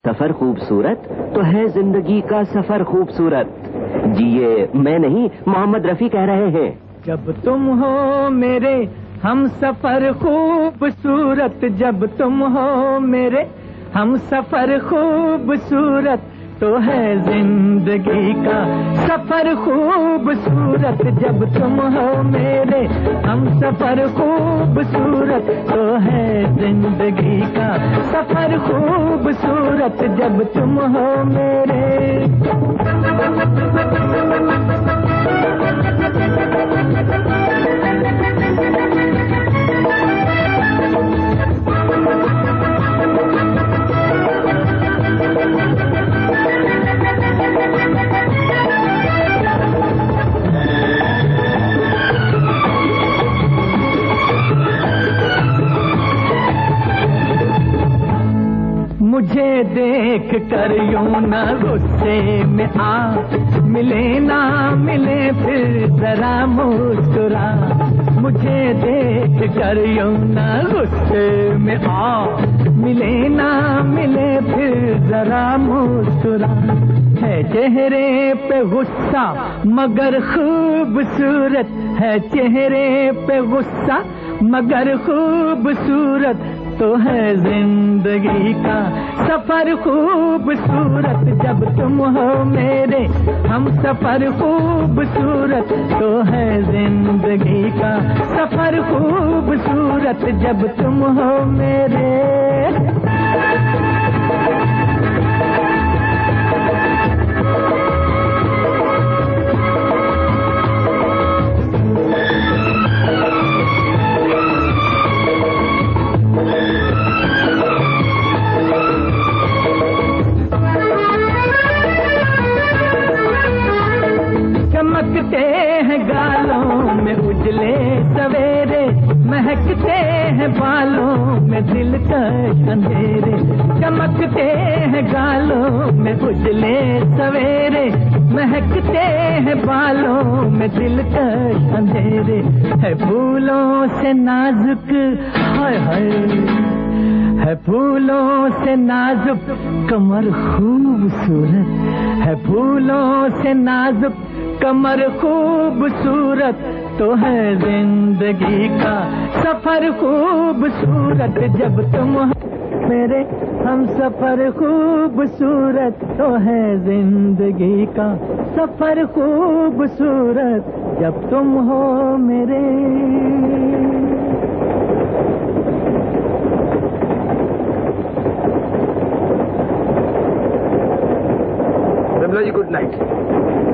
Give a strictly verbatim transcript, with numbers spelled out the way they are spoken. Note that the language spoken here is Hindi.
सफर खूबसूरत तो है जिंदगी का सफर खूबसूरत। जी ये मैं नहीं, मोहम्मद रफी कह रहे हैं। जब तुम हो मेरे हम सफर खूबसूरत, जब तुम हो मेरे हम सफर खूबसूरत, तो है जिंदगी का सफर खूबसूरत। जब तुम हो मेरे हम सफर खूबसूरत, तो है जिंदगी का सफर खूबसूरत। जब तुम हो मेरे मुझे देख कर यूं न गुस्से में आ, मिले ना मिले फिर जरा मुस्कुरा। मुझे देख कर यूं न गुस्से में आ, मिले ना मिले फिर जरा मुस्कुरा। है चेहरे पे गुस्सा मगर खूबसूरत, है चेहरे पे गुस्सा मगर खूबसूरत, तो है जिंदगी का सफर खूबसूरत। जब तुम हो मेरे हम सफर खूबसूरत, तो है जिंदगी का सफर खूबसूरत। जब तुम हो मेरे चमकते हैं गालों में उजले सवेरे, महकते हैं बालों में दिलकश अंधेरे। चमकते हैं गालों में उजले सवेरे, महकते हैं बालों में दिलकश अंधेरे। है फूलों से नाजुक हाय हाय, है फूलों से नाजुक कमर खूबसूरत, है फूलों से नाजुक कमर खूबसूरत, तो है जिंदगी का सफर खूबसूरत। जब तुम मेरे हम सफर खूबसूरत, तो है जिंदगी का सफर खूबसूरत। जब तुम हो मेरे विमला जी गुड नाइट।